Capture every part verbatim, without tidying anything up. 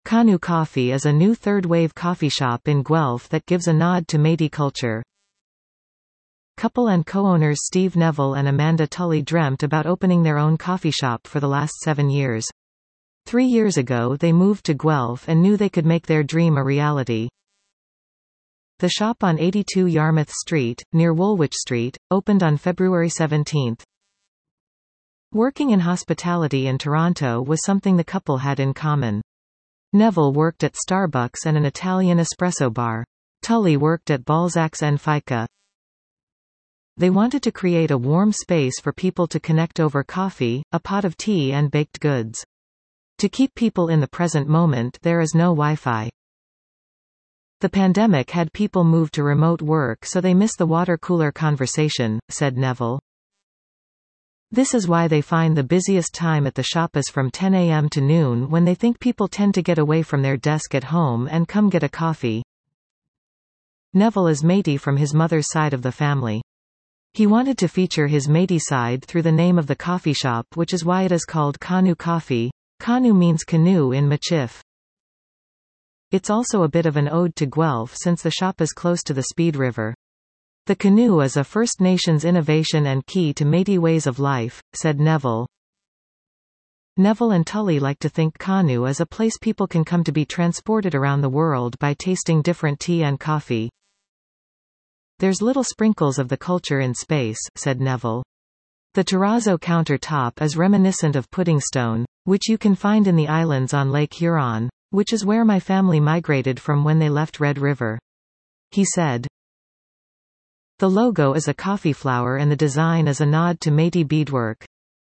Kanu Coffee is a new third-wave coffee shop in Guelph that gives a nod to Métis culture. Couple and co-owners Steve Neville and Amanda Tully dreamt about opening their own coffee shop for the last seven years. Three years ago they moved to Guelph and knew they could make their dream a reality. The shop on eighty-two Yarmouth Street, near Woolwich Street, opened on February seventeenth. Working in hospitality in Toronto was something the couple had in common. Neville worked at Starbucks and an Italian espresso bar. Tully worked at Balzac's and Fica. They wanted to create a warm space for people to connect over coffee, a pot of tea and baked goods. To keep people in the present moment, there is no Wi-Fi. The pandemic had people move to remote work, so they miss the water cooler conversation, said Neville. This is why they find the busiest time at the shop is from ten a m to noon, when they think people tend to get away from their desk at home and come get a coffee. Neville is Métis from his mother's side of the family. He wanted to feature his Métis side through the name of the coffee shop, which is why it is called Kanu Coffee. Kanu means canoe in Michif. It's also a bit of an ode to Guelph since the shop is close to the Speed River. The canoe is a First Nations innovation and key to Métis ways of life, said Neville. Neville and Tully like to think Kanu is a place people can come to be transported around the world by tasting different tea and coffee. There's little sprinkles of the culture in space, said Neville. The terrazzo countertop is reminiscent of Puddingstone, which you can find in the islands on Lake Huron, which is where my family migrated from when they left Red River. He said. The logo is a coffee flower and the design is a nod to Métis beadwork.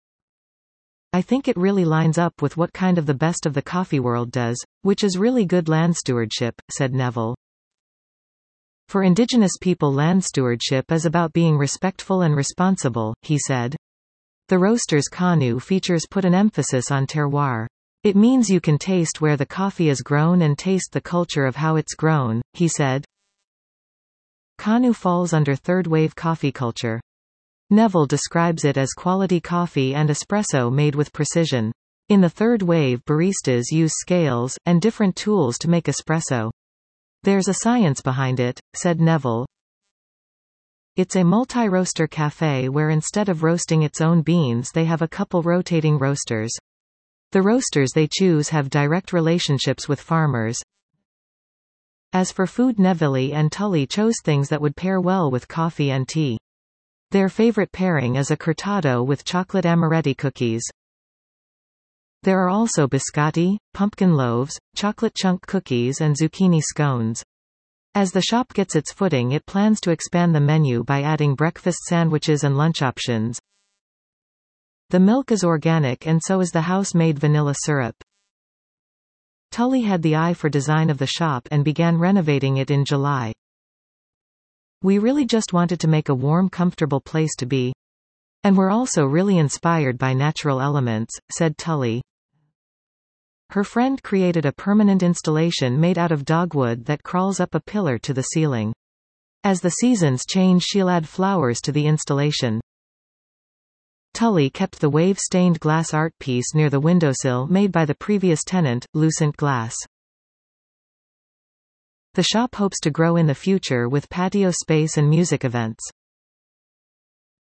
I think it really lines up with what kind of the best of the coffee world does, which is really good land stewardship, said Neville. For Indigenous people, land stewardship is about being respectful and responsible, he said. The roaster's Kanu features put an emphasis on terroir. It means you can taste where the coffee is grown and taste the culture of how it's grown, he said. Kanu falls under third-wave coffee culture. Neville describes it as quality coffee and espresso made with precision. In the third wave, baristas use scales and different tools to make espresso. There's a science behind it, said Neville. It's a multi-roaster cafe where instead of roasting its own beans they have a couple rotating roasters. The roasters they choose have direct relationships with farmers. As for food, Neville and Tully chose things that would pair well with coffee and tea. Their favorite pairing is a cortado with chocolate amaretti cookies. There are also biscotti, pumpkin loaves, chocolate chunk cookies and zucchini scones. As the shop gets its footing, it plans to expand the menu by adding breakfast sandwiches and lunch options. The milk is organic and so is the house-made vanilla syrup. Tully had the eye for design of the shop and began renovating it in July. We really just wanted to make a warm, comfortable place to be. And we're also really inspired by natural elements, said Tully. Her friend created a permanent installation made out of dogwood that crawls up a pillar to the ceiling. As the seasons change, she'll add flowers to the installation. Tully kept the wave-stained glass art piece near the windowsill made by the previous tenant, Lucent Glass. The shop hopes to grow in the future with patio space and music events.